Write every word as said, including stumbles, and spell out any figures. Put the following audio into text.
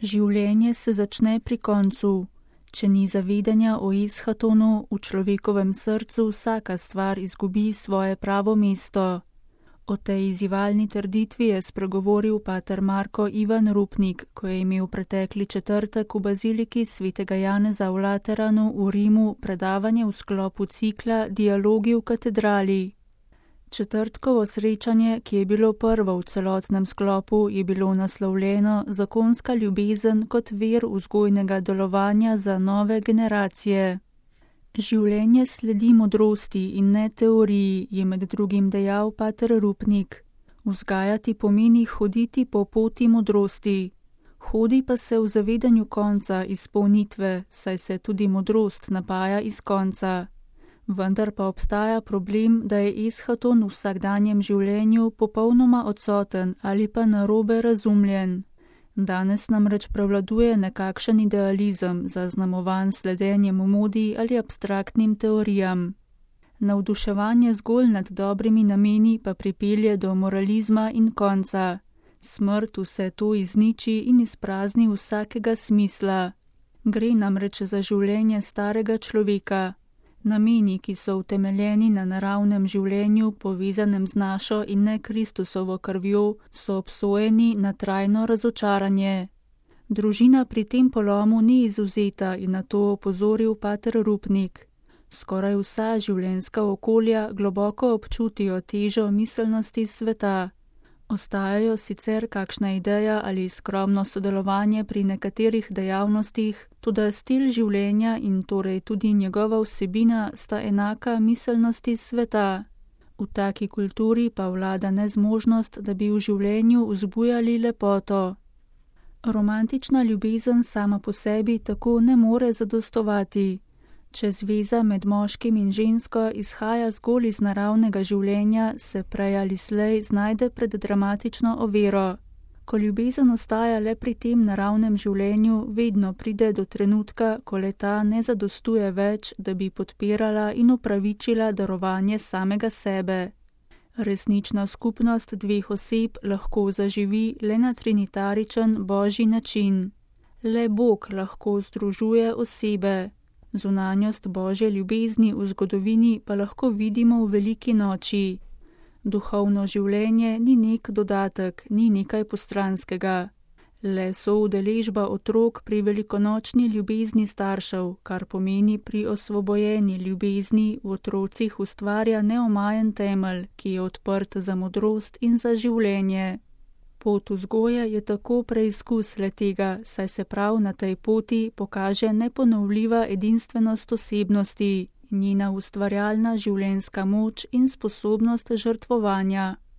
Življenje se začne pri koncu. Če ni zavedanja o eshatonu, v človekovem srcu vsaka stvar izgubi svoje pravo mesto. O tej izzivalni trditvi je spregovoril pater Marko Ivan Rupnik, ko je imel pretekli četrtek v baziliki svetega Janeza v Lateranu v Rimu predavanje v sklopu cikla Dialogi v katedrali. Četrtkovo srečanje, ki je bilo prvo v celotnem sklopu, je bilo naslovljeno Zakonska ljubezen kot ver vzgojnega delovanja za nove generacije. Življenje sledi modrosti in ne teoriji, je med drugim dejal pater Rupnik. Vzgajati pomeni hoditi po poti modrosti. Hodi pa se v zavedanju konca izpolnitve, saj se tudi modrost napaja iz konca. Vendar pa obstaja problem, da je eschaton v vsakdanjem življenju popolnoma odsoten ali pa narobe razumljen. Danes namreč prevladuje nekakšen idealizem, zaznamovan sledenjem modi ali abstraktnim teorijam. Navduševanje zgolj nad dobrimi nameni pa pripelje do moralizma in konca. Smrt vse to izniči in izprazni vsakega smisla. Gre namreč za življenje starega človeka. Nameni, ki so utemeljeni na naravnem življenju, povezanem z našo in ne Kristusovo krvjo, so obsojeni na trajno razočaranje. Družina pri tem polomu ni izvzeta in na to opozoril pater Rupnik. Skoraj vsa življenjska okolja globoko občutijo težo miselnosti sveta. Ostajajo sicer kakšna ideja ali skromno sodelovanje pri nekaterih dejavnostih, toda stil življenja in torej tudi njegova vsebina sta enaka miselnosti sveta. V taki kulturi pa vlada nezmožnost, da bi v življenju vzbujali lepoto. Romantična ljubezen sama po sebi tako ne more zadostovati. Če zveza med moškim in žensko izhaja zgolj iz naravnega življenja, se prej ali slej znajde pred dramatično oviro. Ko ljubezen ostaja le pri tem naravnem življenju, vedno pride do trenutka, ko le-ta ne zadostuje več, da bi podpirala in upravičila darovanje samega sebe. Resnična skupnost dveh oseb lahko zaživi le na trinitaričen božji način. Le Bog lahko združuje osebe. Zunanjost Božje ljubezni v zgodovini pa lahko vidimo v veliki noči. Duhovno življenje ni nek dodatek, ni nekaj postranskega. Le soudeležba otrok pri velikonočni ljubezni staršev, kar pomeni pri osvobojeni ljubezni v otrocih ustvarja neomajen temelj, ki je odprt za modrost in za življenje. Pot vzgoje je tako preizkus le-tega, saj se prav na tej poti pokaže neponovljiva edinstvenost osebnosti, njena ustvarjalna življenjska moč in sposobnost žrtvovanja.